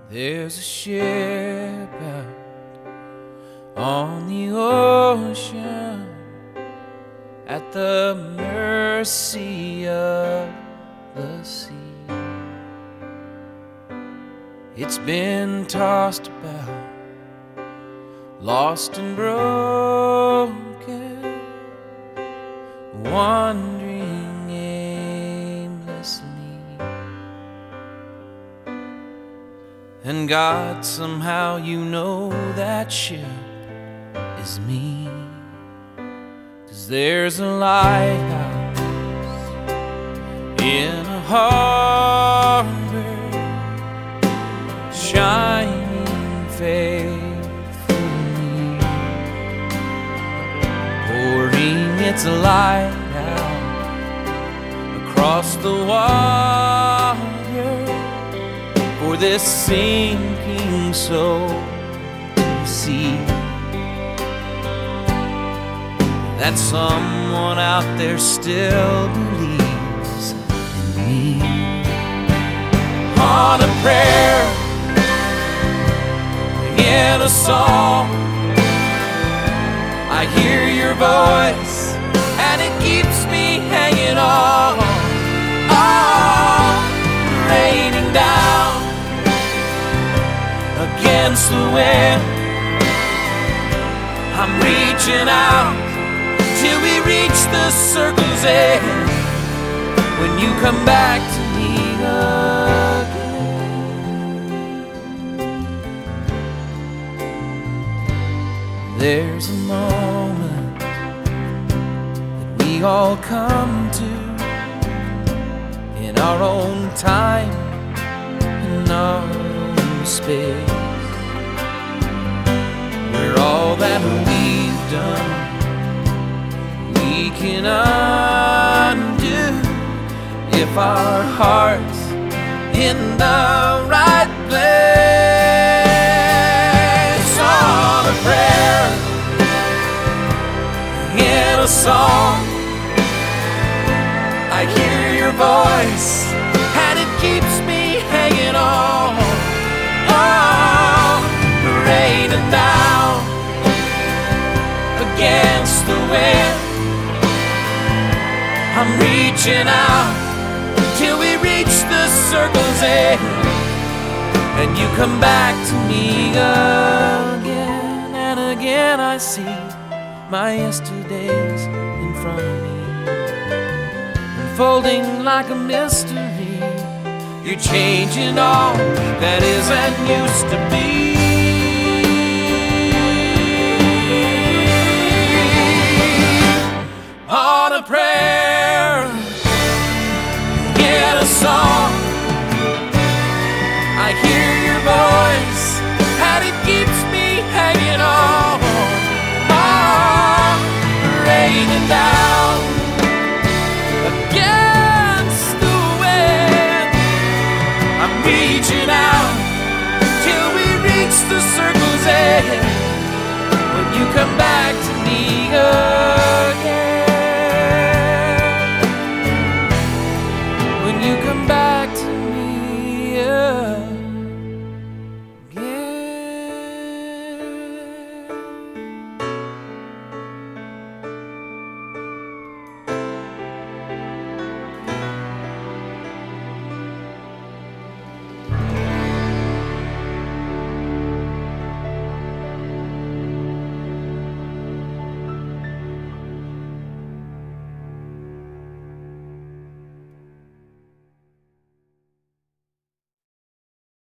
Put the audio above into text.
There's a ship out on the ocean at the mercy of the sea. It's been tossed about, lost and broken, wandering aimlessly. And God, somehow you know that ship is me. 'Cause there's a lighthouse in a harbor, shining faithfully, pouring its light out across the water for this sinking soul to see that someone out there still believes in me. On a prayer, in a song, I hear your voice and it keeps me hanging on. Oh, raining down against the wind, I'm reaching out till we reach the circle's end. When you come back to me again, there's a moment that we all come to in our own time, in our own space, where all that we've done we can undo if our heart's in the right place. On a prayer, in a song, I hear your voice and it keeps me hanging on. Oh, raining down against the wind, I'm reaching out till we reach the circle's end, and you come back to me again. And again I see my yesterdays in front of me, unfolding like a mystery. You're changing all that is and used to be. On a prayer, in a song, I hear your voice and it keeps me hanging on. Oh, raining down against the wind, I'm reaching out till we reach the circle's end. When you come back to me